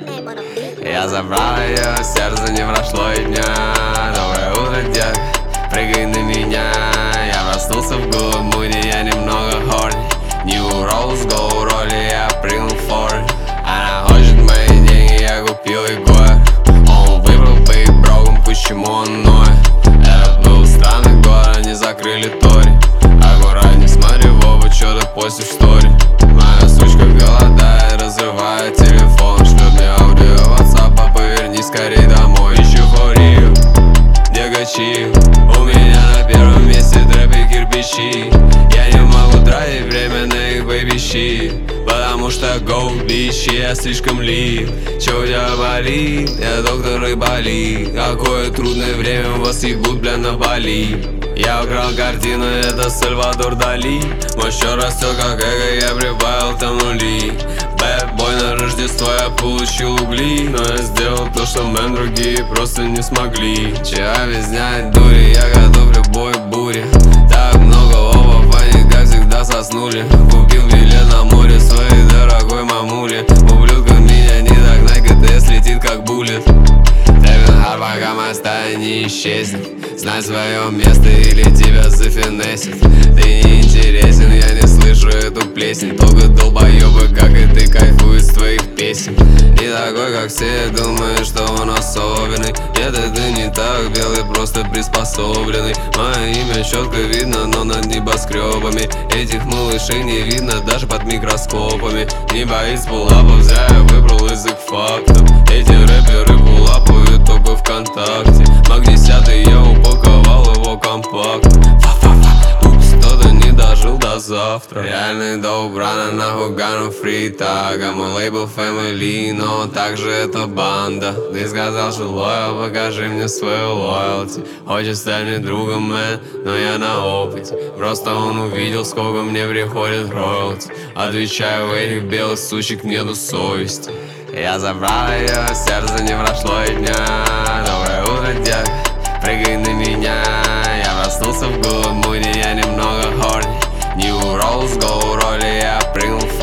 Я забрал ее, сердце не прошло и дня. Доброе утро, детка, прыгай на меня. Я проснулся в голом муде, я немного хорни. New Rose Gold роли, я прыгнул в форд. Она хочет мои деньги, я купил ей год. Он выбрал быть броком, почему он ноет? Это был странный год, они закрыли тори. Аккуратней смотри в оба, что ты постишь в стори. Моя сучка голодает, разрывает телефон. Шлет мне аудио WhatsApp, повернись скорей домой. Ищу форию, дегачи. У меня на первом месте трэпы кирпичи. Я не могу тратить время на их бэйби-щи, потому что go bitch, я слишком лив. Чё у тебя болит? Я доктор Айболит. Какое трудное время, вас ебут, бля, на Бали. Я украл картину, это Сальвадор Дали. Мой счет растет как эго, я прибавил там нули. Бэд-бой на Рождество, я получил угли. Но я сделал то, что мэн другие просто не смогли. Вчера без дня дури, я готов к любой буре. Так много лобов, они как всегда соснули. Купил билет на море своей дорогой мамуле. Ублюдка меня не догнать, ГТС летит как буллет. Пока моя стая не исчезнет. Знай свое место или тебя зафинесит. Ты не интересен, я не слышу эту плесень. Только долбоебы, как и ты, кайфуют с твоих песен. Не такой, как все, думаешь, что он особенный. Нет, это не так, белый просто приспособленный. Мое имя четко видно, но над небоскребами. Этих малышей не видно даже под микроскопами. Не боится пулапов, зря я выбрал язык фактов. Эти рэперы пулапают только ВКонтакте. Мак 10 я упаковал его компакт. Упс, кто-то не дожил до завтра. Реальный доубрана на хугану фритага. Мой лейбл Family, но также это банда. Ты сказал, что лоял, покажи мне свою лоялти. Хочешь стать мне другом, мэн, но я на опыте. Просто он увидел, сколько мне приходит роялти. Отвечаю, у этих белых сучек нету совести. Я забрал ее, сердце не прошло и дня. Доброе утро, детка, прыгай на меня. Я проснулся в голом муде, я немного хорни. New Rose Gold роли, я прыгнул в